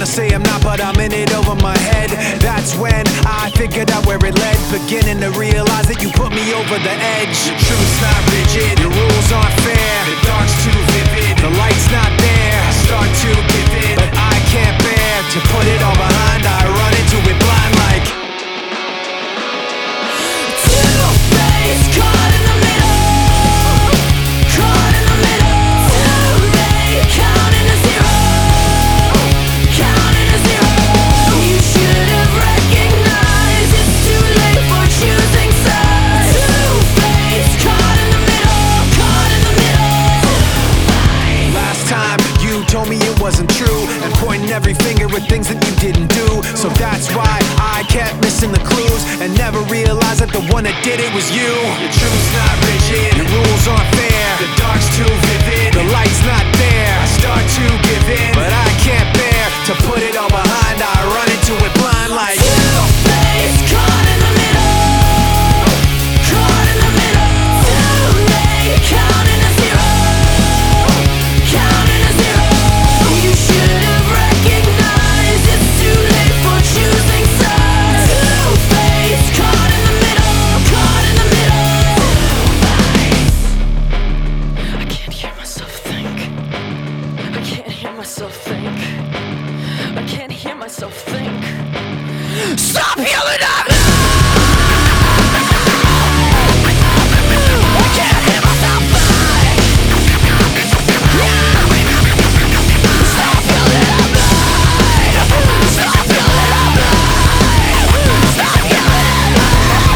say I'm not, but I'm in it over my head. That's when I figured out where it led, beginning to realize that you put me over the edge. The truth's not rigid, your rules aren't fair, the dark's too vivid, the light's not there. I start to give in, but I can't bear to put it all behind. I run into it blind like two-faced, caught in the middle, caught in the middle. Too late, counting to zero, counting to zero. You should have recognized it's too late for choosing sides. Two-faced, caught in the middle, caught in the middle. Last time you told me it wasn't true, and pointing every finger at things that you didn't do. So that's why I kept missing the clues, and never realized that the one that did it was you. Your truth's not rigid, your rules aren't fair, the dark's too vivid, the light's not there. I start to give in, but I can't bear to put it all behind. I run into it blind like two-faced, caught in the middle, caught in the middle. Too late, counting to zero, counting to zero. You should have recognized it's too late for choosing sides. Two-faced, caught in the middle, caught in the middle. I can't hear myself think. I can't hear myself think. I can't hear myself think. Stop yelling at me! I can't hear myself think. Stop yelling at me! Stop yelling at me! Stop yelling at me!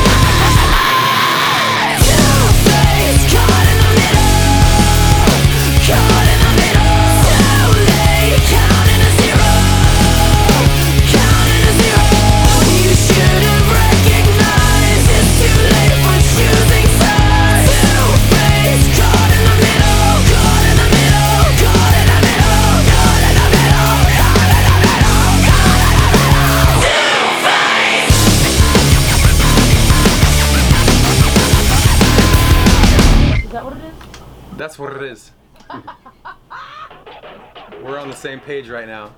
Two-faced, caught in the middle, caught in the middle. Too late, counting to zero, counting to zero. You should have recognized it's too late for choosing sides. Two-faced, caught in the middle, caught in the middle, caught in the middle, caught in the middle, caught in the middle, caught in the middle. Two-faced. Is that what it is? That's what it is. We're on the same page right now.